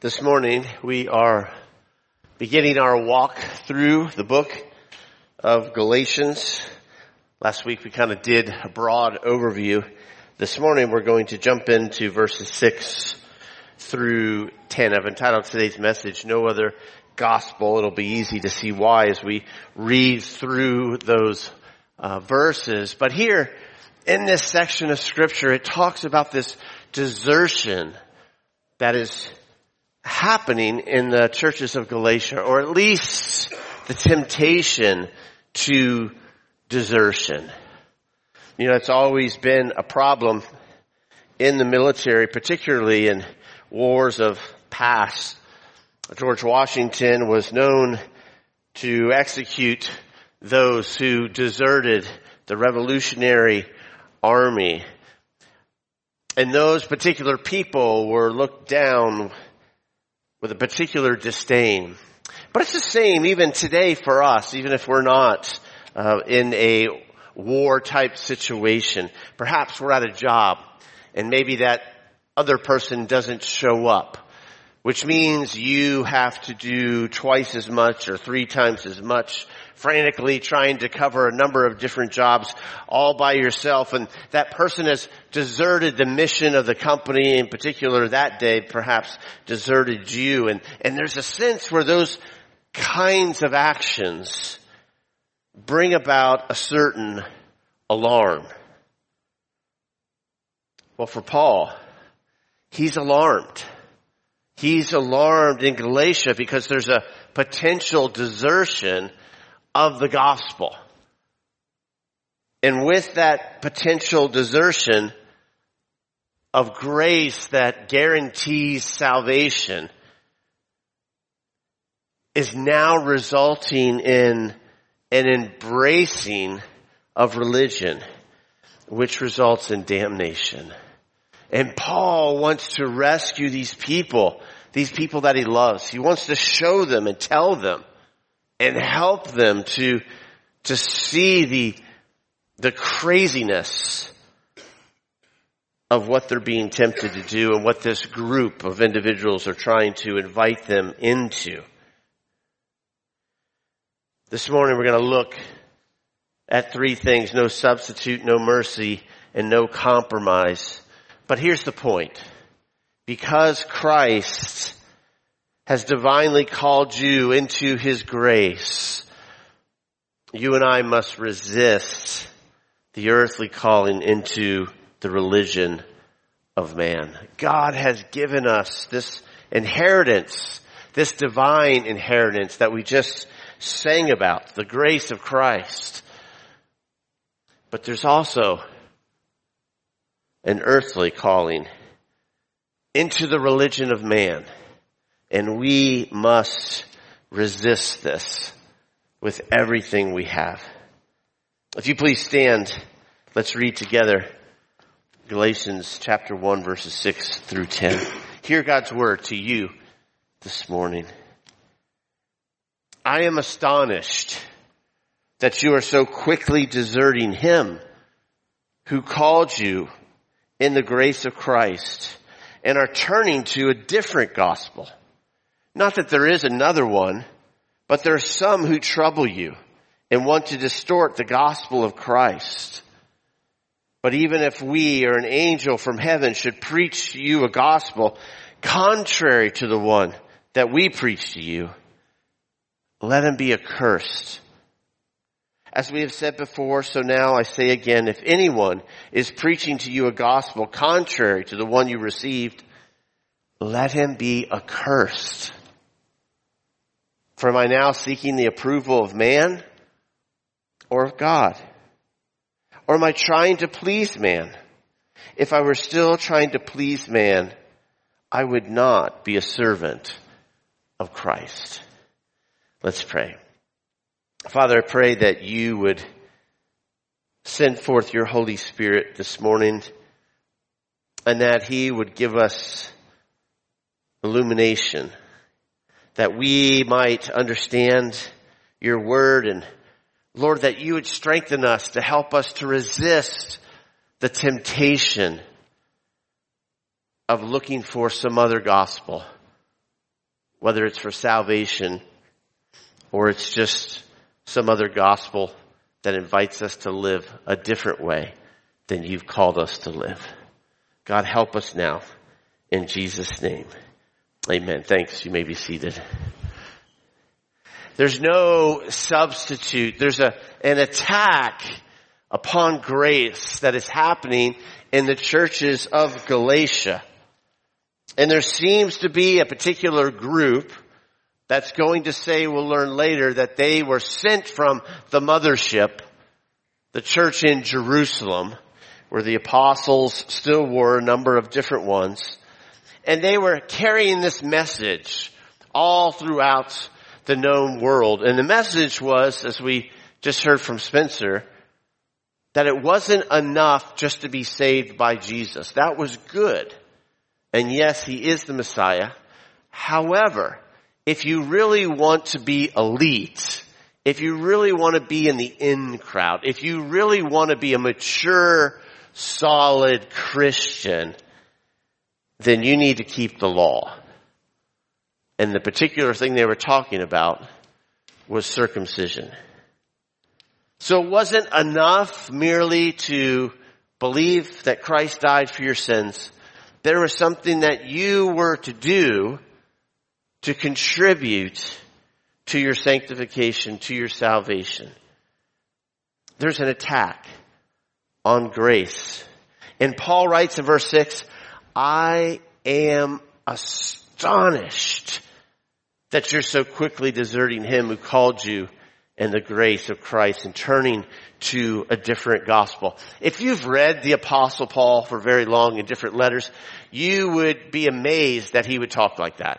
This morning we are beginning our walk through the book of Galatians. Last week we kind of did a broad overview. This morning we're going to jump into verses 6 through 10. I've entitled today's message, No Other Gospel. It'll be easy to see why as we read through those verses. But here in this section of Scripture, it talks about this desertion that is happening in the churches of Galatia, or at least the temptation to desertion. You know, it's always been a problem in the military, particularly in wars of past. George Washington was known to execute those who deserted the Revolutionary Army. And those particular people were looked down with a particular disdain. But it's the same even today for us, even if we're not in a war-type situation. Perhaps we're at a job, and maybe that other person doesn't show up, which means you have to do twice as much or 3 times as much, frantically trying to cover a number of different jobs all by yourself. And that person has deserted the mission of the company, in particular that day, perhaps deserted you. And there's a sense where those kinds of actions bring about a certain alarm. Well, for Paul, he's alarmed. He's alarmed in Galatia because there's a potential desertion of the gospel. And with that potential desertion of grace that guarantees salvation is now resulting in an embracing of religion, which results in damnation. And Paul wants to rescue these people that he loves. He wants to show them and tell them and help them to see the craziness of what they're being tempted to do and what this group of individuals are trying to invite them into. This morning we're going to look at 3 things: no substitute, no mercy, and no compromise. But here's the point. Because Christ has divinely called you into His grace, you and I must resist the earthly calling into the religion of man. God has given us this inheritance, this divine inheritance that we just sang about, the grace of Christ. But there's also an earthly calling into the religion of man. And we must resist this with everything we have. If you please stand, let's read together Galatians chapter 1, verses 6 through 10. Hear God's word to you this morning. I am astonished that you are so quickly deserting Him who called you in the grace of Christ and are turning to a different gospel. Not that there is another one, but there are some who trouble you and want to distort the gospel of Christ. But even if we or an angel from heaven should preach to you a gospel contrary to the one that we preach to you, let him be accursed. As we have said before, so now I say again, if anyone is preaching to you a gospel contrary to the one you received, let him be accursed. For am I now seeking the approval of man or of God? Or am I trying to please man? If I were still trying to please man, I would not be a servant of Christ. Let's pray. Father, I pray that you would send forth your Holy Spirit this morning and that He would give us illumination, that we might understand your word, and Lord, that you would strengthen us to help us to resist the temptation of looking for some other gospel whether it's for salvation or it's just some other gospel that invites us to live a different way than you've called us to live. God, help us now in Jesus' name. Amen. Thanks. You may be seated. There's no substitute. There's an attack upon grace that is happening in the churches of Galatia. And there seems to be a particular group that's going to say, we'll learn later, that they were sent from the mothership, the church in Jerusalem, where the apostles still were, a number of different ones. And they were carrying this message all throughout the known world. And the message was, as we just heard from Spencer, that it wasn't enough just to be saved by Jesus. That was good. And yes, he is the Messiah. However, if you really want to be elite, if you really want to be in the in crowd, if you really want to be a mature, solid Christian, then you need to keep the law. And the particular thing they were talking about was circumcision. So it wasn't enough merely to believe that Christ died for your sins. There was something that you were to do to contribute to your sanctification, to your salvation. There's an attack on grace. And Paul writes in verse 6, I am astonished that you're so quickly deserting him who called you in the grace of Christ and turning to a different gospel. If you've read the Apostle Paul for very long in different letters, you would be amazed that he would talk like that.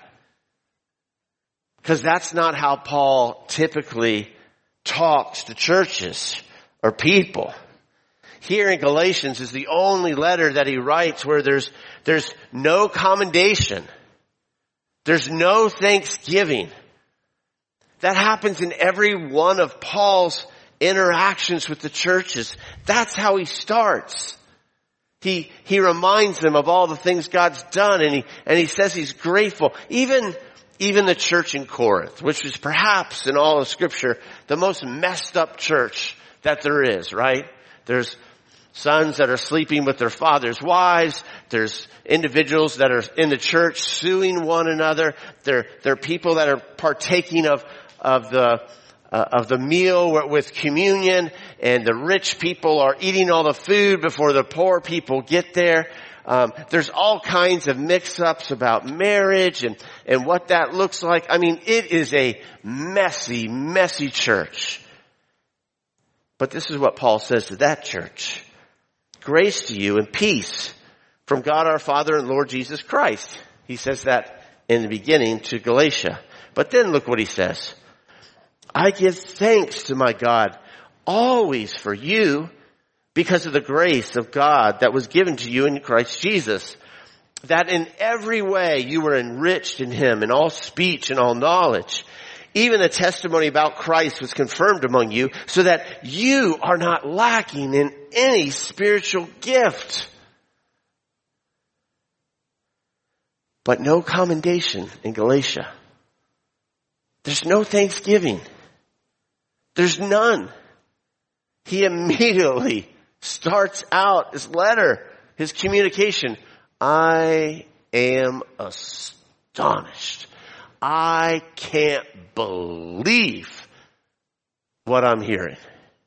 Because that's not how Paul typically talks to churches or people. Here in Galatians is the only letter that he writes where there's no commendation. There's no thanksgiving. That happens in every one of Paul's interactions with the churches. That's how he starts. He reminds them of all the things God's done, and he says he's grateful. Even the church in Corinth, which is perhaps in all of Scripture the most messed up church that there is, right? There's sons that are sleeping with their father's wives. There's individuals that are in the church suing one another. There are people that are partaking of the meal with communion, and the rich people are eating all the food before the poor people get there. There's all kinds of mix-ups about marriage and what that looks like. I mean, it is a messy, messy church. But this is what Paul says to that church. Grace to you and peace from God our Father and Lord Jesus Christ. He says that in the beginning to Galatia. But then look what he says. I give thanks to my God always for you because of the grace of God that was given to you in Christ Jesus, that in every way you were enriched in him in all speech and all knowledge. Even the testimony about Christ was confirmed among you, so that you are not lacking in any spiritual gift. But no commendation in Galatia. There's no thanksgiving. There's none. He immediately starts out his letter, his communication. I am astonished. I can't believe what I'm hearing.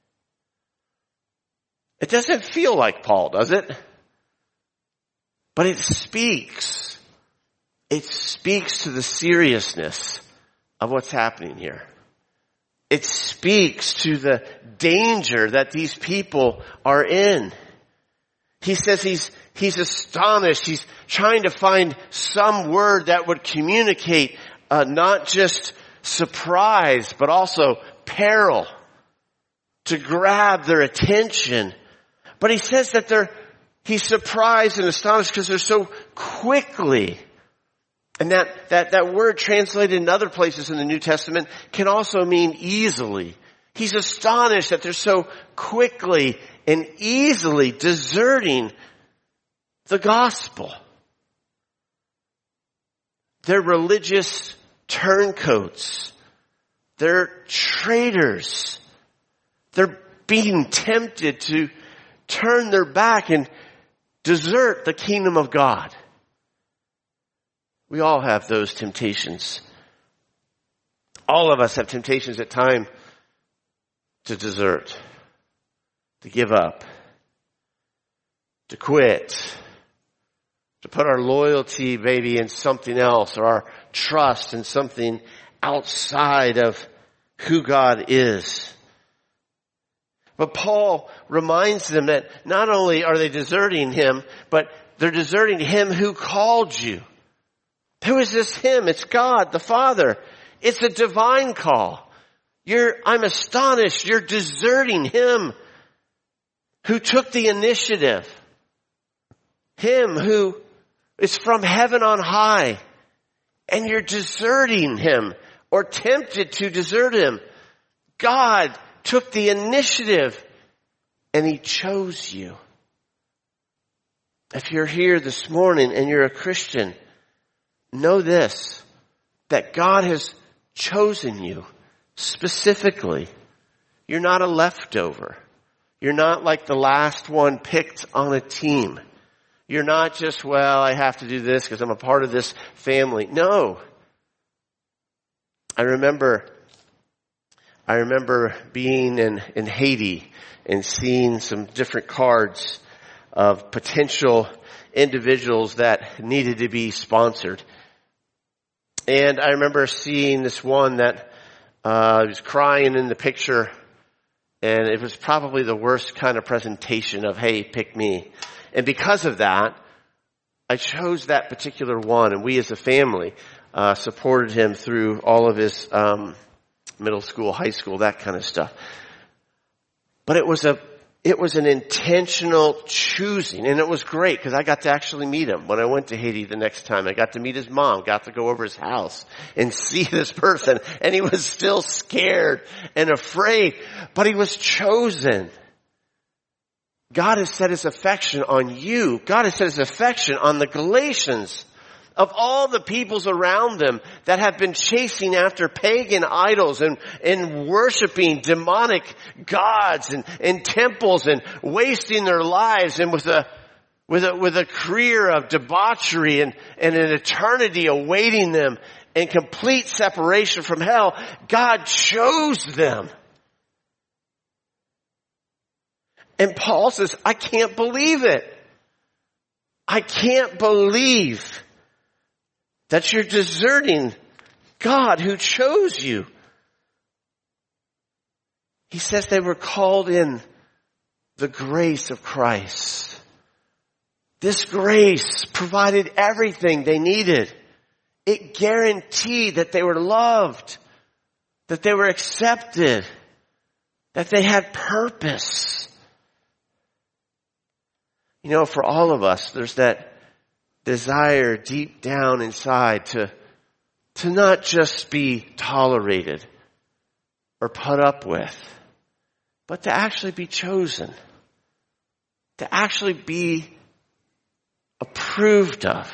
It doesn't feel like Paul, does it? But it speaks. It speaks to the seriousness of what's happening here. It speaks to the danger that these people are in. He says he's astonished. He's trying to find some word that would communicate not just surprise, but also peril, to grab their attention. But he says that he's surprised and astonished because they're so quickly. And that word translated in other places in the New Testament can also mean easily. He's astonished that they're so quickly and easily deserting the gospel. Their religious turncoats. They're traitors. They're being tempted to turn their back and desert the kingdom of God. We all have those temptations. All of us have temptations at times to desert, to give up, to quit, to put our loyalty maybe in something else, or our trust in something outside of who God is. But Paul reminds them that not only are they deserting him, but they're deserting him who called you. Who is this him? It's God, the Father. It's a divine call. I'm astonished. You're deserting him who took the initiative. Him who is from heaven on high. And you're deserting him or tempted to desert him. God took the initiative and he chose you. If you're here this morning and you're a Christian, know this, that God has chosen you specifically. You're not a leftover. You're not like the last one picked on a team. You're not just, well, I have to do this because I'm a part of this family. No. I remember being in Haiti and seeing some different cards of potential individuals that needed to be sponsored. And I remember seeing this one that was crying in the picture, and it was probably the worst kind of presentation of, hey, pick me. And because of that, I chose that particular one, and we as a family supported him through all of his middle school, high school, that kind of stuff. But it was an intentional choosing, and it was great because I got to actually meet him when I went to Haiti the next time. I got to meet his mom, got to go over his house and see this person, and he was still scared and afraid, but he was chosen. God has set his affection on you. God has set his affection on the Galatians. Of all the peoples around them that have been chasing after pagan idols and worshiping demonic gods and temples and wasting their lives and with a career of debauchery and an eternity awaiting them and complete separation from hell, God chose them. And Paul says, I can't believe it. I can't believe that you're deserting God who chose you. He says they were called in the grace of Christ. This grace provided everything they needed. It guaranteed that they were loved, that they were accepted, that they had purpose. You know, for all of us, there's that desire deep down inside to not just be tolerated or put up with, but to actually be chosen, to actually be approved of.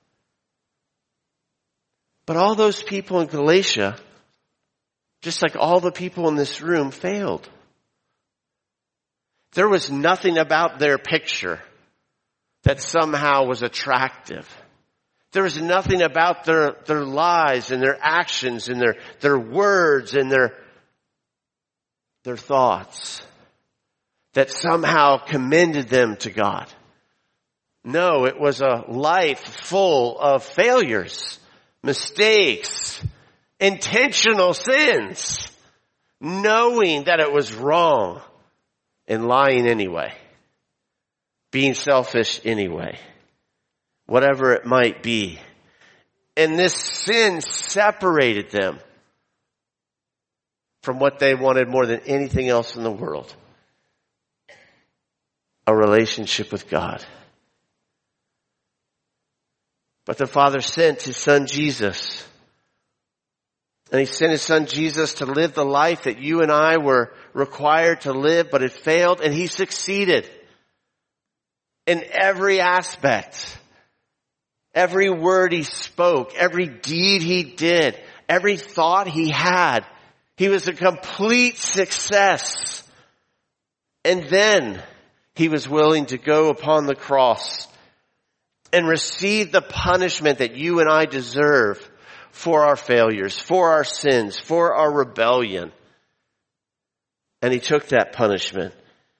But all those people in Galatia, just like all the people in this room, failed. There was nothing about their picture that somehow was attractive. There was nothing about their lives and their actions and their words and their thoughts that somehow commended them to God. No, it was a life full of failures, mistakes, intentional sins, knowing that it was wrong and lying anyway. Being selfish anyway. Whatever it might be. And this sin separated them from what they wanted more than anything else in the world. A relationship with God. But the Father sent his Son Jesus. And he sent his Son Jesus to live the life that you and I were required to live, but it failed, and he succeeded. In every aspect, every word he spoke, every deed he did, every thought he had. He was a complete success. And then he was willing to go upon the cross and receive the punishment that you and I deserve for our failures, for our sins, for our rebellion. And he took that punishment.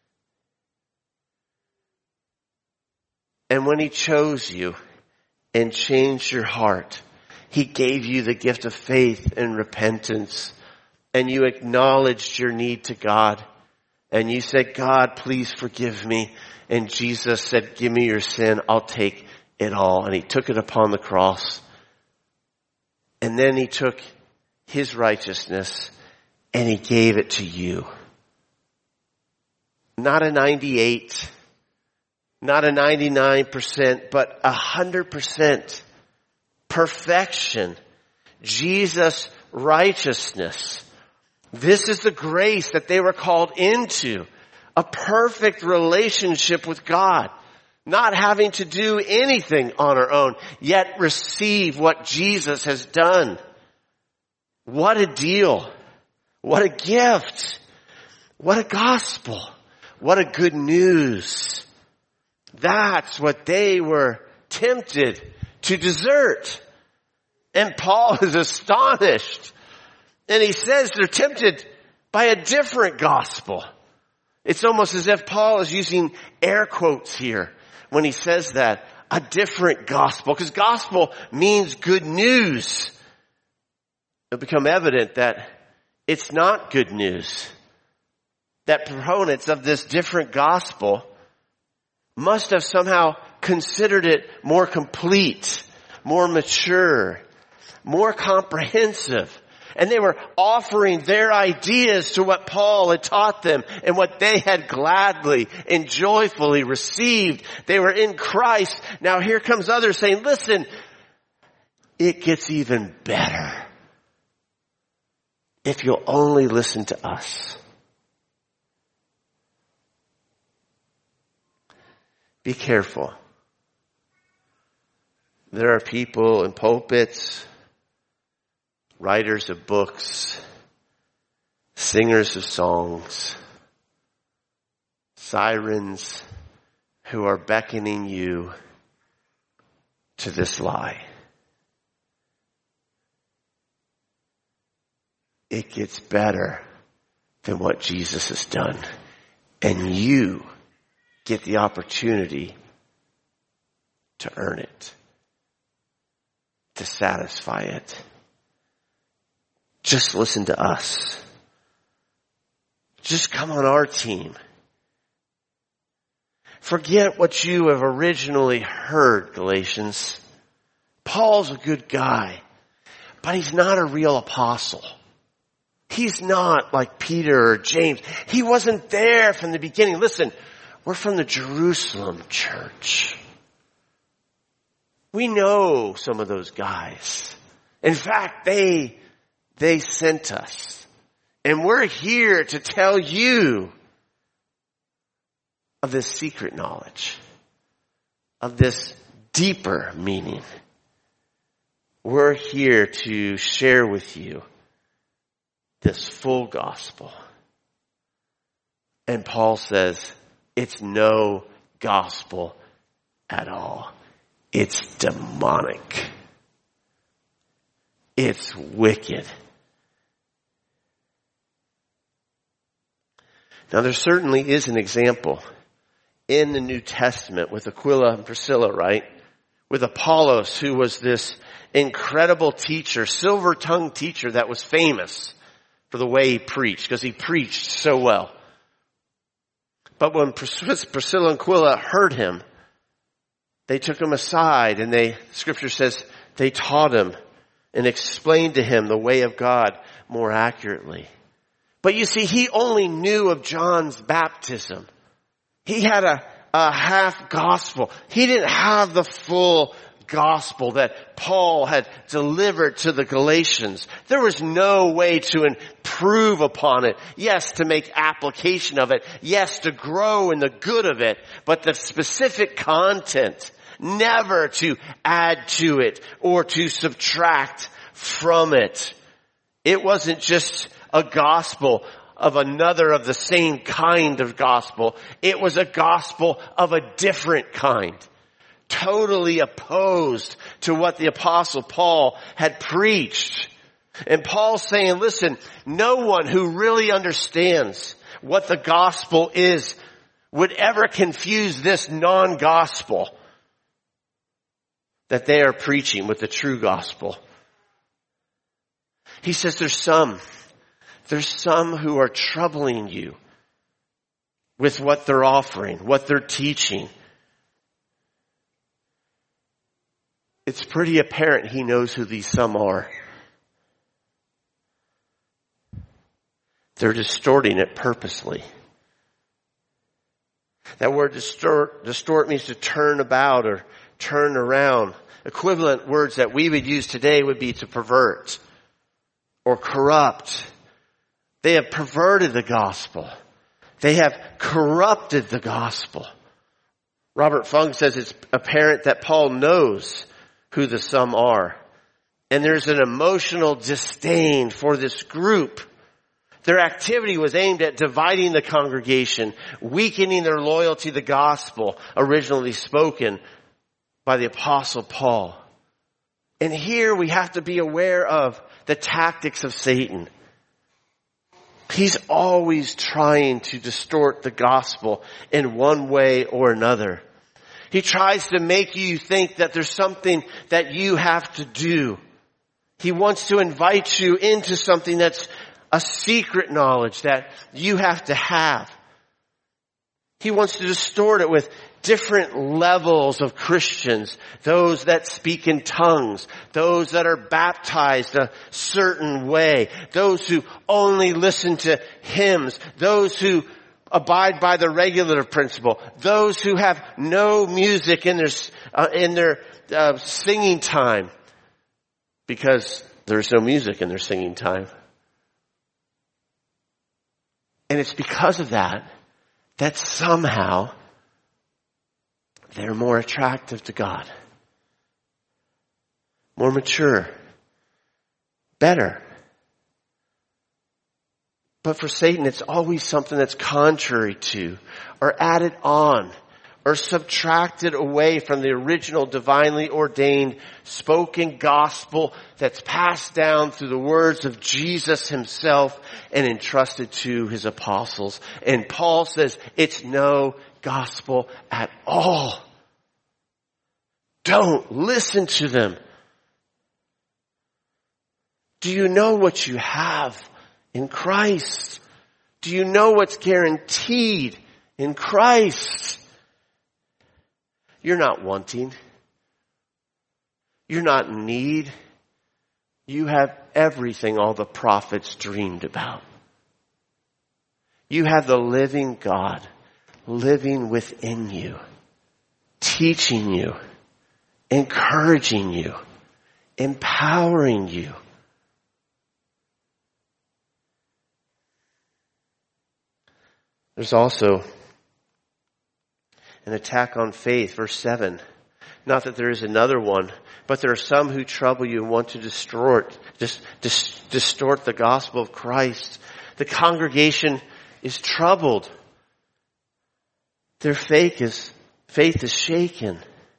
And when he chose you and changed your heart, he gave you the gift of faith and repentance. And you acknowledged your need to God. And you said, God, please forgive me. And Jesus said, give me your sin. I'll take it all. And he took it upon the cross. And then he took his righteousness and he gave it to you. Not a 98, not a 99%, but 100%. Perfection. Jesus' righteousness. This is the grace that they were called into. A perfect relationship with God. Not having to do anything on our own, yet receive what Jesus has done. What a deal. What a gift. What a gospel. What a good news. That's what they were tempted to desert. And Paul is astonished. And he says they're tempted by a different gospel. It's almost as if Paul is using air quotes here when he says that. A different gospel. Because gospel means good news. It'll become evident that it's not good news. That proponents of this different gospel must have somehow considered it more complete, more mature, more comprehensive. And they were offering their ideas to what Paul had taught them and what they had gladly and joyfully received. They were in Christ. Now here comes others saying, listen, it gets even better if you'll only listen to us. Be careful. There are people in pulpits, writers of books, singers of songs, sirens who are beckoning you to this lie. It gets better than what Jesus has done. And you get the opportunity to earn it, to satisfy it. Just listen to us. Just come on our team. Forget what you have originally heard, Galatians. Paul's a good guy, but he's not a real apostle. He's not like Peter or James. He wasn't there from the beginning. Listen, we're from the Jerusalem church. We know some of those guys. In fact, they sent us. And we're here to tell you of this secret knowledge, of this deeper meaning. We're here to share with you this full gospel. And Paul says it's no gospel at all. It's demonic. It's wicked. Now there certainly is an example in the New Testament with Aquila and Priscilla, right? With Apollos, who was this incredible teacher, silver-tongued teacher that was famous for the way he preached, because he preached so well. But when Priscilla and Aquila heard him, they took him aside and Scripture says, they taught him and explained to him the way of God more accurately. But you see, he only knew of John's baptism. He had a half gospel. He didn't have the full gospel that Paul had delivered to the Galatians. There was no way to improve upon it. Yes, to make application of it. Yes, to grow in the good of it. But the specific content, never to add to it or to subtract from it. It wasn't just a gospel of another of the same kind of gospel. It was a gospel of a different kind. Totally opposed to what the Apostle Paul had preached. And Paul's saying, listen, no one who really understands what the gospel is would ever confuse this non-gospel that they are preaching with the true gospel. He says there's some who are troubling you with what they're offering, what they're teaching. It's pretty apparent he knows who these some are. They're distorting it purposely. That word distort means to turn about or turn around. Equivalent words that we would use today would be to pervert or corrupt. They have perverted the gospel. They have corrupted the gospel. Robert Fung says it's apparent that Paul knows who the some are. And there's an emotional disdain for this group. Their activity was aimed at dividing the congregation, weakening their loyalty to the gospel originally spoken by the Apostle Paul. And here we have to be aware of the tactics of Satan. He's always trying to distort the gospel in one way or another. He tries to make you think that there's something that you have to do. He wants to invite you into something that's a secret knowledge that you have to have. He wants to distort it with different levels of Christians. Those that speak in tongues. Those that are baptized a certain way. Those who only listen to hymns. Those who abide by the regulative principle. Those who have no music in their singing time. Because there's no music in their singing time. And it's because of that somehow they're more attractive to God. More mature. Better. But for Satan, it's always something that's contrary to, or added on, or subtracted away from the original divinely ordained spoken gospel that's passed down through the words of Jesus himself and entrusted to his apostles. And Paul says it's no gospel at all. Don't listen to them. Do you know what you have in Christ? Do you know what's guaranteed in Christ? You're not wanting. You're not in need. You have everything all the prophets dreamed about. You have the living God living within you, teaching you, encouraging you, empowering you. There's also an attack on faith, verse 7. Not that there is another one, but there are some who trouble you and want to distort the gospel of Christ. The congregation is troubled. Their faith is shaken.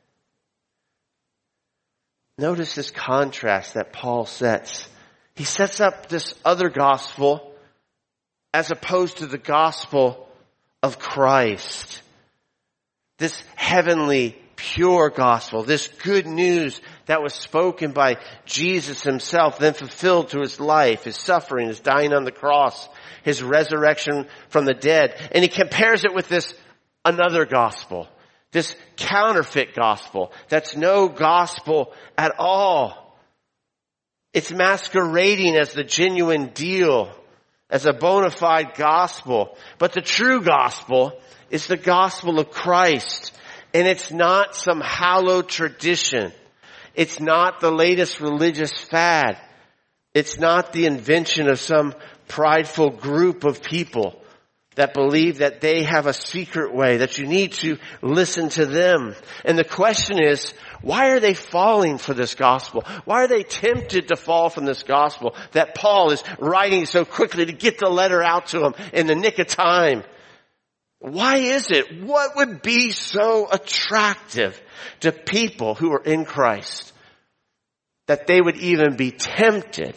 Notice this contrast that Paul sets. He sets up this other gospel as opposed to the gospel of Christ. This heavenly, pure gospel, this good news that was spoken by Jesus himself, then fulfilled to his life, his suffering, his dying on the cross, his resurrection from the dead. And he compares it with this another gospel, this counterfeit gospel that's no gospel at all. It's masquerading as the genuine deal, as a bona fide gospel. But the true gospel is the gospel of Christ. And it's not some hallowed tradition. It's not the latest religious fad. It's not the invention of some prideful group of people that believe that they have a secret way, that you need to listen to them. And the question is, why are they falling for this gospel? Why are they tempted to fall from this gospel that Paul is writing so quickly to get the letter out to them in the nick of time? Why is it? What would be so attractive to people who are in Christ that they would even be tempted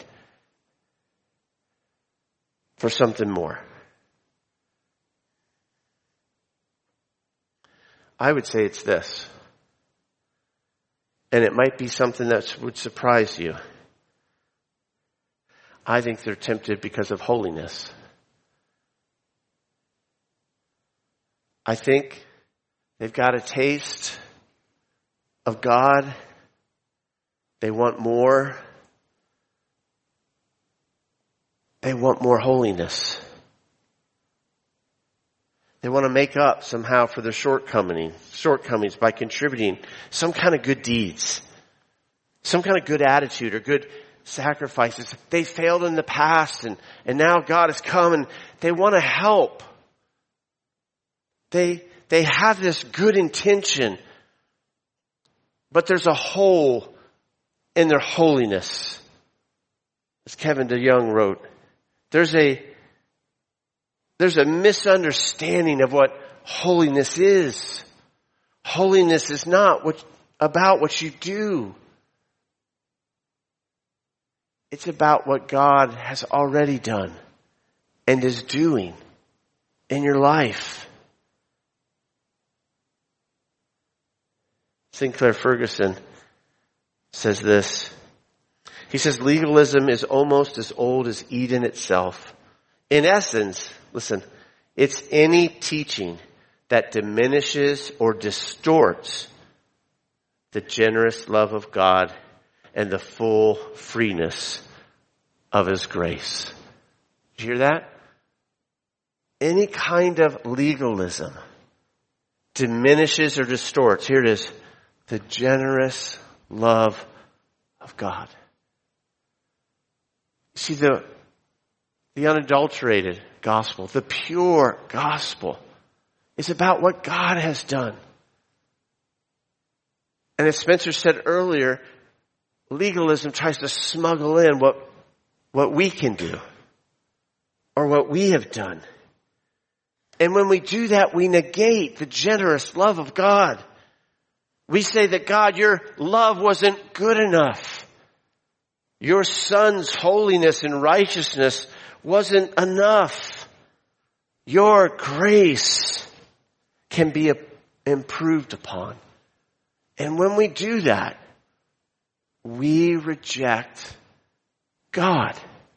for something more? I would say it's this. And it might be something that would surprise you. I think they're tempted because of holiness. I think they've got a taste of God. They want more. They want more holiness. They want to make up somehow for their shortcomings by contributing some kind of good deeds, some kind of good attitude or good sacrifices. They failed in the past and now God has come and they want to help. They have this good intention, but there's a hole in their holiness. As Kevin DeYoung wrote, there's a misunderstanding of what holiness is. Holiness is not about what you do. It's about what God has already done and is doing in your life. Sinclair Ferguson says this. He says, legalism is almost as old as Eden itself. In essence, listen, it's any teaching that diminishes or distorts the generous love of God and the full freeness of His grace. Did you hear that? Any kind of legalism diminishes or distorts, here it is, the generous love of God. See, the unadulterated gospel, the pure gospel, is about what God has done. And as Spencer said earlier, legalism tries to smuggle in what we can do or what we have done. And when we do that, we negate the generous love of God. We say that, God, your love wasn't good enough. Your Son's holiness and righteousness wasn't enough. Your grace can be improved upon. And when we do that, we reject God.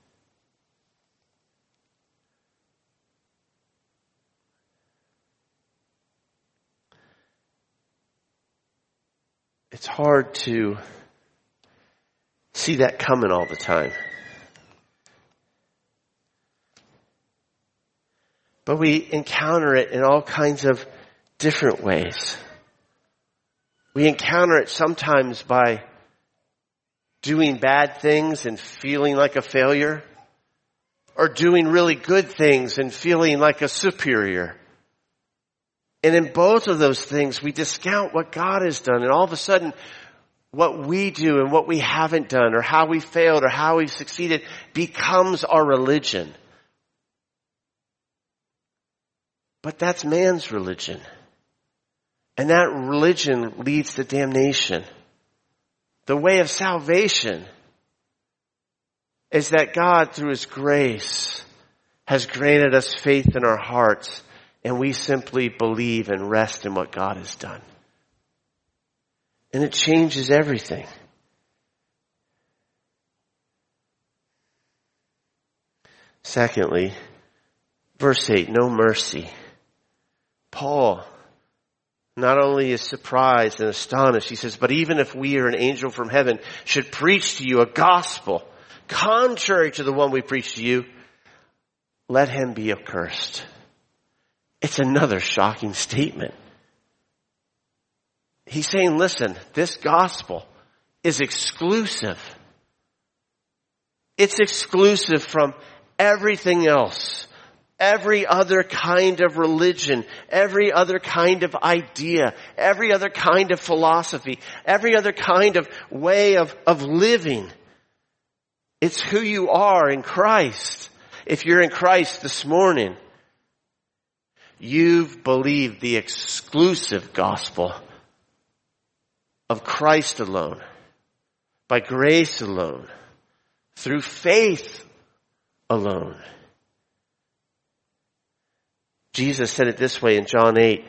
It's hard to see that coming all the time. But we encounter it in all kinds of different ways. We encounter it sometimes by doing bad things and feeling like a failure, or doing really good things and feeling like a superior. And in both of those things, we discount what God has done, and all of a sudden, what we do and what we haven't done, or how we failed, or how we've succeeded, becomes our religion. But that's man's religion. And that religion leads to damnation. The way of salvation is that God, through His grace, has granted us faith in our hearts, and we simply believe and rest in what God has done. And it changes everything. Secondly, verse 8, no mercy. Paul not only is surprised and astonished, he says, but even if we or an angel from heaven should preach to you a gospel contrary to the one we preach to you, let him be accursed. It's another shocking statement. He's saying, listen, this gospel is exclusive. It's exclusive from everything else. every other kind of religion, every other kind of idea, every other kind of philosophy, every other kind of way of living. It's who you are in Christ. If you're in Christ this morning, you've believed the exclusive gospel of Christ alone, by grace alone, through faith alone. Jesus said it this way in John 8.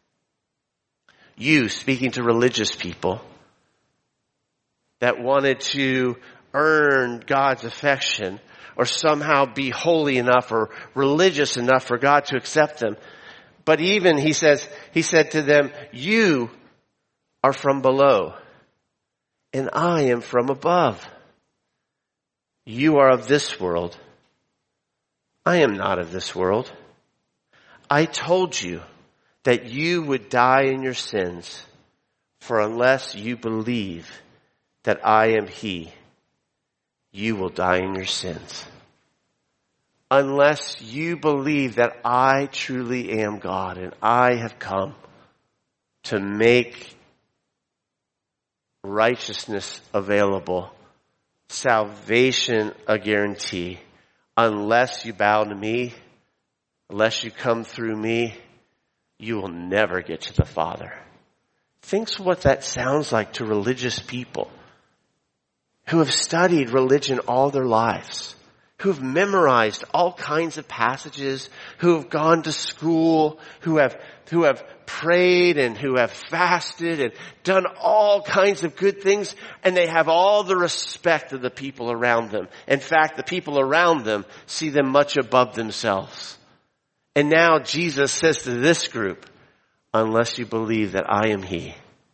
You, speaking to religious people that wanted to earn God's affection or somehow be holy enough or religious enough for God to accept them. But even, he said to them, you are from below and I am from above. You are of this world. I am not of this world. I told you that you would die in your sins, for unless you believe that I am He, you will die in your sins. Unless you believe that I truly am God and I have come to make righteousness available, salvation a guarantee, unless you bow to me, unless you come through me, you will never get to the Father. Think what that sounds like to religious people who have studied religion all their lives, who have memorized all kinds of passages, who have gone to school, who have prayed and who have fasted and done all kinds of good things, and they have all the respect of the people around them. In fact, the people around them see them much above themselves. And now Jesus says to this group, unless you believe that I am He,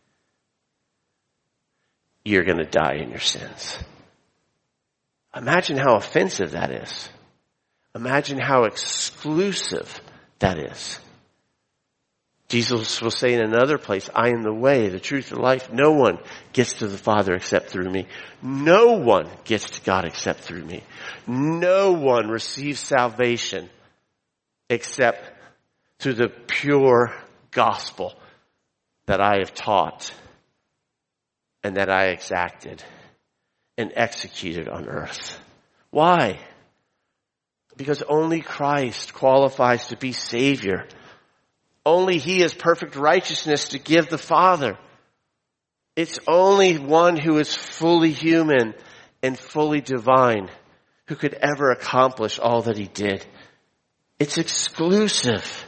you're going to die in your sins. Imagine how offensive that is. Imagine how exclusive that is. Jesus will say in another place, I am the way, the truth, and life. No one gets to the Father except through me. No one gets to God except through me. No one receives salvation except through the pure gospel that I have taught and that I exacted and executed on earth. Why? Because only Christ qualifies to be Savior. Only He has perfect righteousness to give the Father. It's only one who is fully human and fully divine who could ever accomplish all that He did. It's exclusive.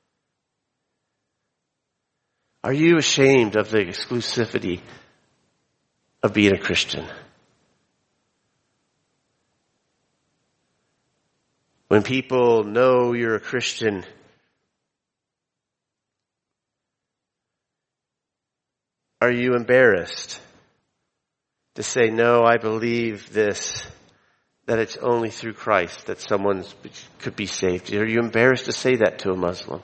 Are you ashamed of the exclusivity of being a Christian? When people know you're a Christian, are you embarrassed to say, no, I believe this, that it's only through Christ that someone could be saved? Are you embarrassed to say that to a Muslim?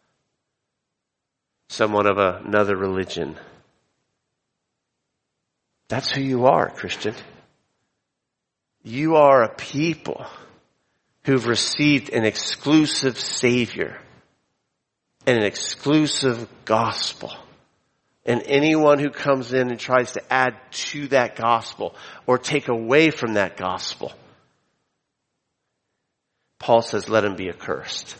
Someone of another religion? That's who you are, Christian. You are a people who've received an exclusive Savior and an exclusive gospel. And anyone who comes in and tries to add to that gospel or take away from that gospel, Paul says, let him be accursed.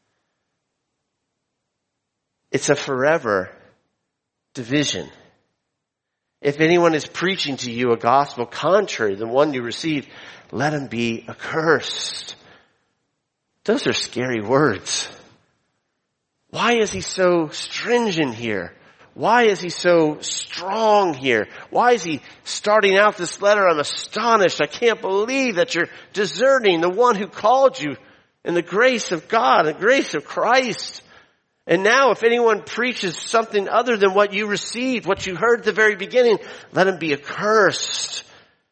It's a forever division. If anyone is preaching to you a gospel contrary to the one you received, let him be accursed. Those are scary words. Why is he so stringent here? Why is he so strong here? Why is he starting out this letter? I'm astonished. I can't believe that you're deserting the one who called you in the grace of God, the grace of Christ. And now if anyone preaches something other than what you received, what you heard at the very beginning, let him be accursed.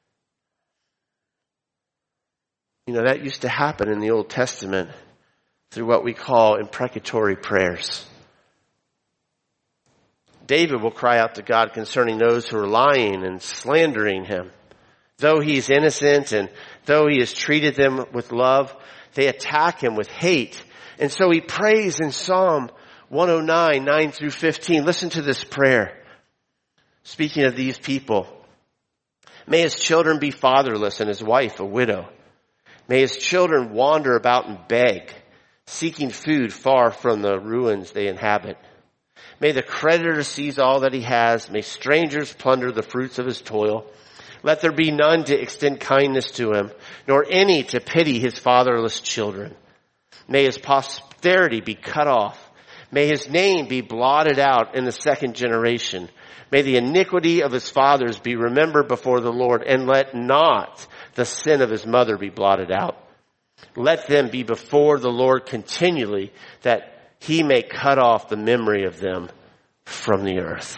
You know, that used to happen in the Old Testament through what we call imprecatory prayers. David will cry out to God concerning those who are lying and slandering him. Though he is innocent and though he has treated them with love, they attack him with hate. And so he prays in Psalm 109, 9 through 15. Listen to this prayer. Speaking of these people. May his children be fatherless and his wife a widow. May his children wander about and beg, seeking food far from the ruins they inhabit. May the creditor seize all that he has. May strangers plunder the fruits of his toil. Let there be none to extend kindness to him, nor any to pity his fatherless children. May his posterity be cut off. May his name be blotted out in the second generation. May the iniquity of his fathers be remembered before the Lord, and let not the sin of his mother be blotted out. Let them be before the Lord continually, that he may cut off the memory of them from the earth.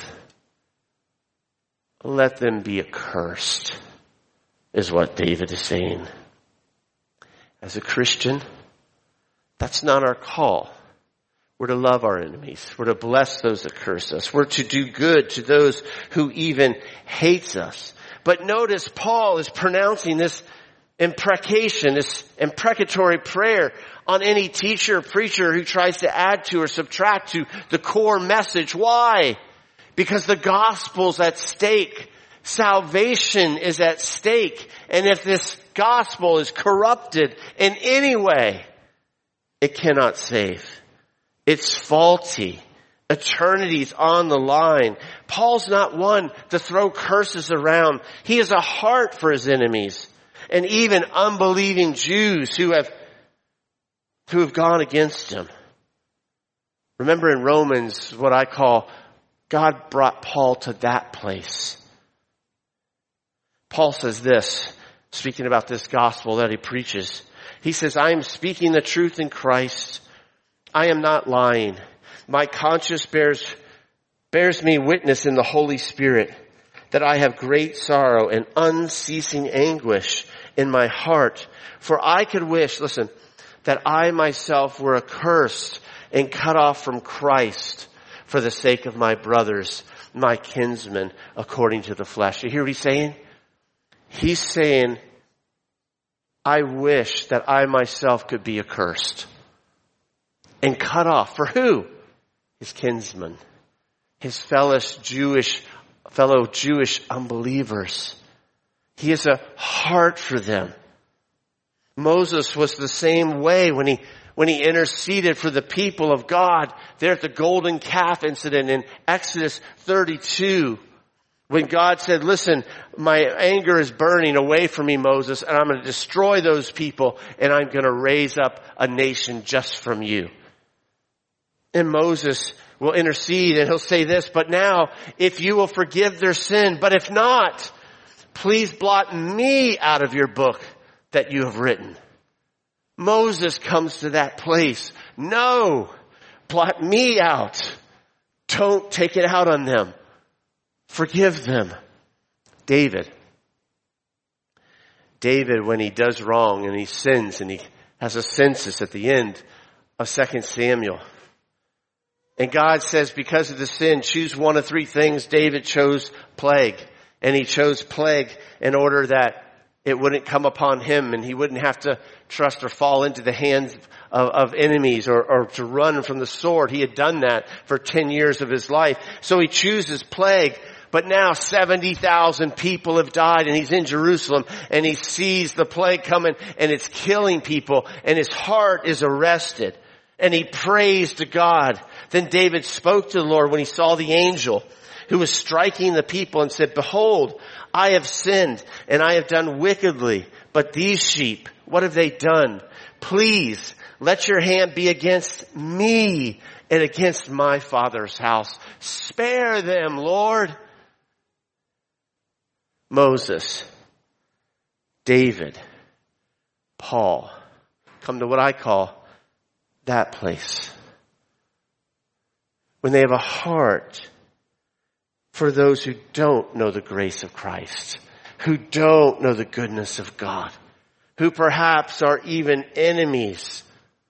Let them be accursed, is what David is saying. As a Christian, that's not our call. We're to love our enemies. We're to bless those that curse us. We're to do good to those who even hates us. But notice Paul is pronouncing this imprecation, this imprecatory prayer on any teacher or preacher who tries to add to or subtract to the core message. Why? Because the gospel's at stake. Salvation is at stake. And if this gospel is corrupted in any way, it cannot save. It's faulty. Eternity's on the line. Paul's not one to throw curses around. He has a heart for his enemies. And even unbelieving Jews who have gone against him. Remember in Romans, what I call, God brought Paul to that place. Paul says this, speaking about this gospel that he preaches. He says, I am speaking the truth in Christ. I am not lying. My conscience bears me witness in the Holy Spirit that I have great sorrow and unceasing anguish in my heart. For I could wish, listen, that I myself were accursed and cut off from Christ for the sake of my brothers, my kinsmen, according to the flesh. You hear what he's saying? He's saying, I wish that I myself could be accursed and cut off. For who? His kinsmen, his fellow Jewish unbelievers. He has a heart for them. Moses was the same way when he interceded for the people of God there at the golden calf incident in Exodus 32. When God said, listen, my anger is burning away from me, Moses, and I'm going to destroy those people, and I'm going to raise up a nation just from you. And Moses will intercede, and he'll say this, but now, if you will forgive their sin, but if not, please blot me out of your book that you have written. Moses comes to that place. No, blot me out. Don't take it out on them. Forgive them. David, when he does wrong and he sins and he has a census at the end of 2 Samuel. And God says, because of the sin, choose one of three things. David chose plague. And he chose plague in order that it wouldn't come upon him and he wouldn't have to trust or fall into the hands of enemies or to run from the sword. He had done that for 10 years of his life. So he chooses plague. But now 70,000 people have died and he's in Jerusalem and he sees the plague coming and it's killing people and his heart is arrested. And he prays to God. Then David spoke to the Lord when he saw the angel who was striking the people and said, behold, I have sinned and I have done wickedly. But these sheep, what have they done? Please let your hand be against me and against my father's house. Spare them, Lord. Moses, David, Paul, come to what I call that place. When they have a heart for those who don't know the grace of Christ, who don't know the goodness of God, who perhaps are even enemies.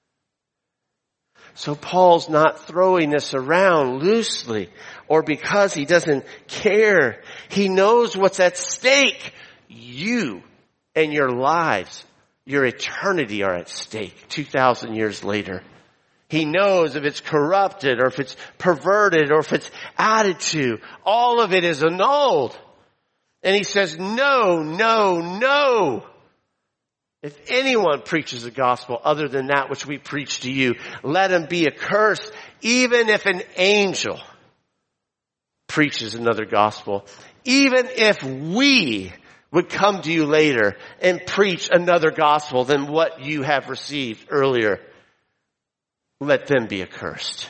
So Paul's not throwing this around loosely or because he doesn't care. He knows what's at stake. You and your lives, your eternity are at stake 2,000 years later. He knows if it's corrupted or if it's perverted or if it's added to. All of it is annulled. And he says, no, no, no. If anyone preaches the gospel other than that which we preach to you, let him be accursed, even if an angel preaches another gospel. Even if we would come to you later and preach another gospel than what you have received earlier, let them be accursed.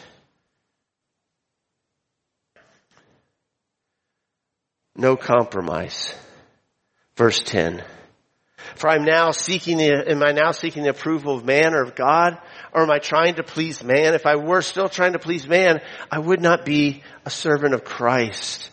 No compromise. Verse 10. For am I now seeking the approval of man or of God? Or am I trying to please man? If I were still trying to please man, I would not be a servant of Christ.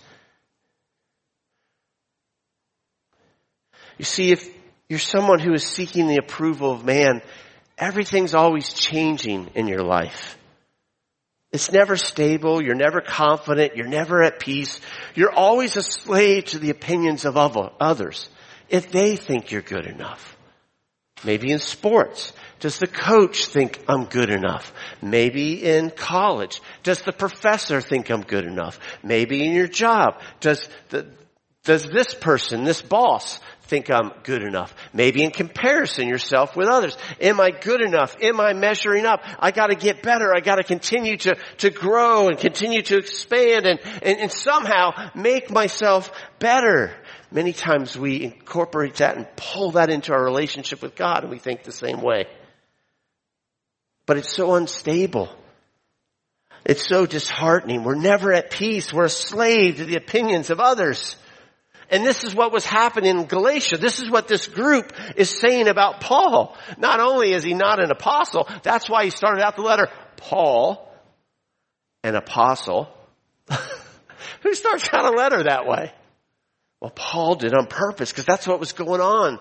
You see, if you're someone who is seeking the approval of man, everything's always changing in your life. It's never stable. You're never confident. You're never at peace. You're always a slave to the opinions of others. If they think you're good enough. Maybe in sports. Does the coach think I'm good enough? Maybe in college. Does the professor think I'm good enough? Maybe in your job. Does this person, this boss, think I'm good enough? Maybe in comparison yourself with others. Am I good enough? Am I measuring up? I gotta get better. I gotta continue to grow and continue to expand and somehow make myself better. Many times we incorporate that and pull that into our relationship with God, and we think the same way. But it's so unstable. It's so disheartening. We're never at peace. We're a slave to the opinions of others. And this is what was happening in Galatia. This is what this group is saying about Paul. Not only is he not an apostle, that's why he started out the letter, Paul, an apostle. Who starts out a letter that way? Well, Paul did on purpose because that's what was going on.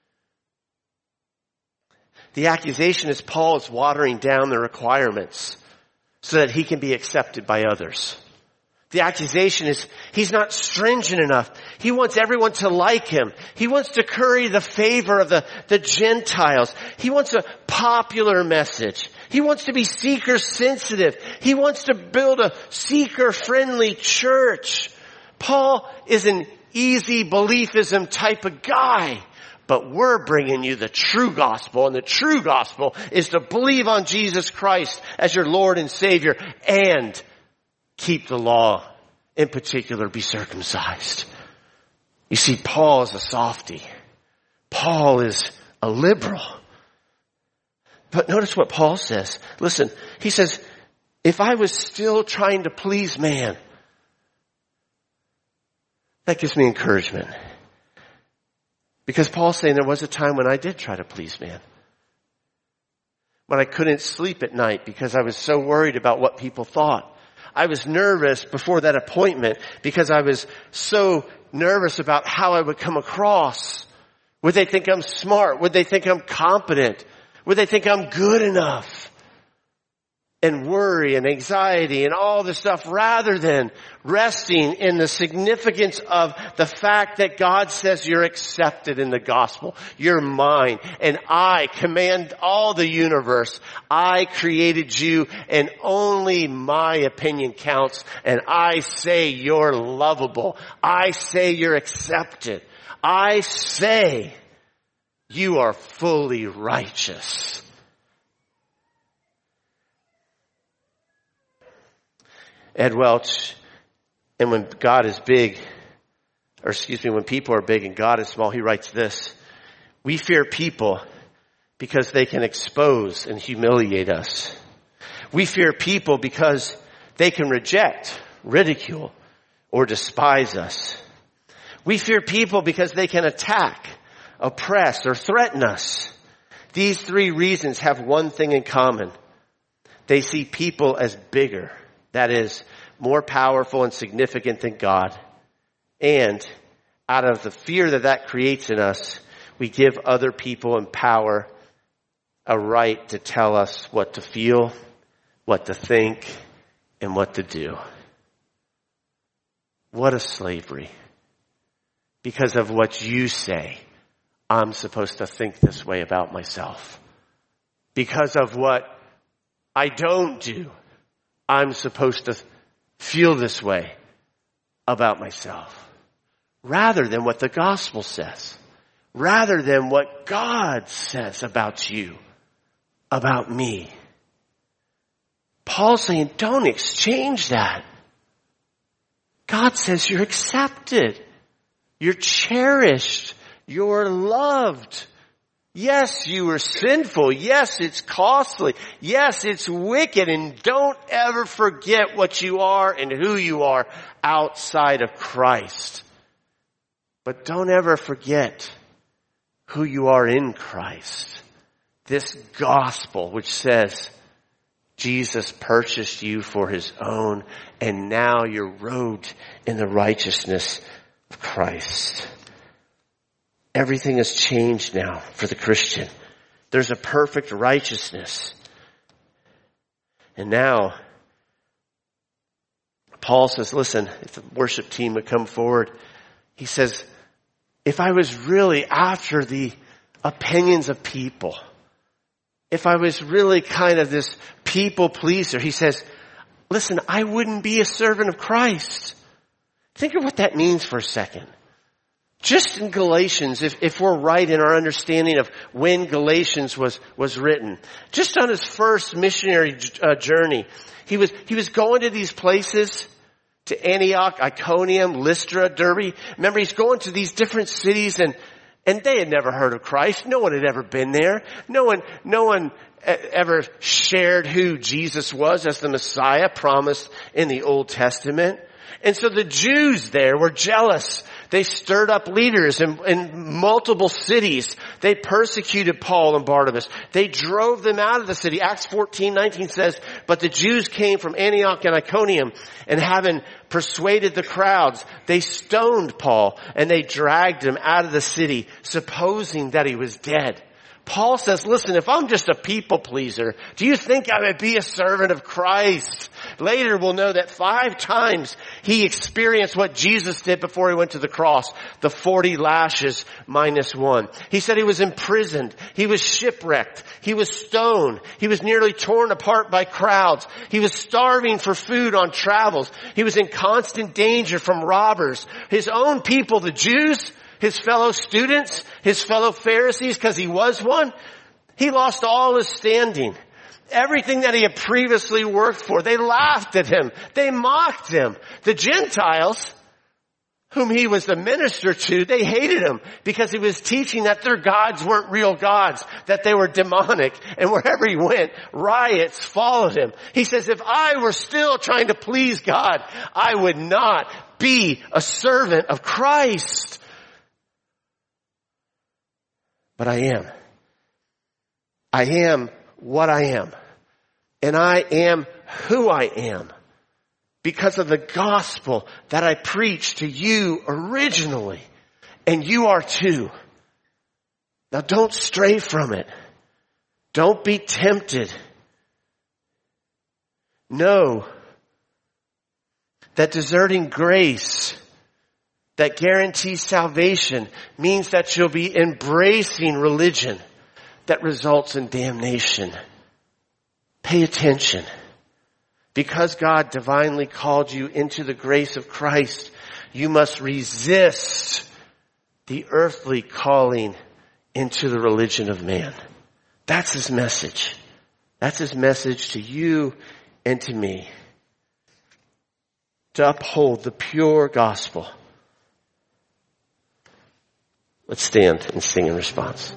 The accusation is Paul is watering down the requirements so that he can be accepted by others. The accusation is he's not stringent enough. He wants everyone to like him. He wants to curry the favor of the Gentiles. He wants a popular message. He wants to be seeker sensitive. He wants to build a seeker friendly church. Paul is an easy beliefism type of guy. But we're bringing you the true gospel, and the true gospel is to believe on Jesus Christ as your Lord and Savior and keep the law, in particular be circumcised. You see, Paul is a softy. Paul is a liberal. But notice what Paul says. Listen, he says, if I was still trying to please man, that gives me encouragement. Because Paul's saying there was a time when I did try to please man. When I couldn't sleep at night because I was so worried about what people thought. I was nervous before that appointment because I was so nervous about how I would come across. Would they think I'm smart? Would they think I'm competent? Would they think I'm good enough? And worry and anxiety and all this stuff, rather than resting in the significance of the fact that God says you're accepted in the gospel. You're mine, and I command all the universe. I created you, and only my opinion counts. And I say you're lovable. I say you're accepted. I say you are fully righteous. Ed Welch, and when God is big, when people are big and God is small, he writes this: we fear people because they can expose and humiliate us. We fear people because they can reject, ridicule, or despise us. We fear people because they can attack, oppress, or threaten us. These three reasons have one thing in common. They see people as bigger. That is, more powerful and significant than God. And out of the fear that creates in us, we give other people in power a right to tell us what to feel, what to think, and what to do. What a slavery. Because of what you say, I'm supposed to think this way about myself. Because of what I don't do, I'm supposed to feel this way about myself. Rather than what the gospel says. Rather than what God says about you, about me. Paul's saying, don't exchange that. God says you're accepted. You're cherished. You're loved. Yes, you are sinful. Yes, it's costly. Yes, it's wicked. And don't ever forget what you are and who you are outside of Christ. But don't ever forget who you are in Christ. This gospel which says Jesus purchased you for his own, and now you're robed in the righteousness of Christ. Everything has changed now for the Christian. There's a perfect righteousness. And now, Paul says, listen, if the worship team would come forward, he says, if I was really after the opinions of people, if I was really kind of this people pleaser, he says, listen, I wouldn't be a servant of Christ. Think of what that means for a second. Just in Galatians, if we're right in our understanding of when Galatians was written, just on his first missionary journey, he was going to these places, to Antioch, Iconium, Lystra, Derbe. Remember, he's going to these different cities and they had never heard of Christ. No one had ever been there. No one ever shared who Jesus was as the Messiah promised in the Old Testament. And so the Jews there were jealous. They stirred up leaders in multiple cities. They persecuted Paul and Barnabas. They drove them out of the city. Acts 14:19 says, but the Jews came from Antioch and Iconium, and having persuaded the crowds, they stoned Paul and they dragged him out of the city, supposing that he was dead. Paul says, listen, if I'm just a people pleaser, do you think I would be a servant of Christ? Later we'll know that 5 times he experienced what Jesus did before he went to the cross. The 40 lashes minus 1. He said he was imprisoned. He was shipwrecked. He was stoned. He was nearly torn apart by crowds. He was starving for food on travels. He was in constant danger from robbers. His own people, the Jews, his fellow students, his fellow Pharisees, because he was one, he lost all his standing. Everything that he had previously worked for, they laughed at him. They mocked him. The Gentiles, whom he was the minister to, they hated him because he was teaching that their gods weren't real gods, that they were demonic. And wherever he went, riots followed him. He says, if I were still trying to please God, I would not be a servant of Christ. But I am. I am what I am. And I am who I am because of the gospel that I preached to you originally. And you are too. Now don't stray from it. Don't be tempted. Know that deserting grace that guarantees salvation means that you'll be embracing religion that results in damnation. Pay attention. Because God divinely called you into the grace of Christ, you must resist the earthly calling into the religion of man. That's his message. That's his message to you and to me. To uphold the pure gospel. Let's stand and sing in response.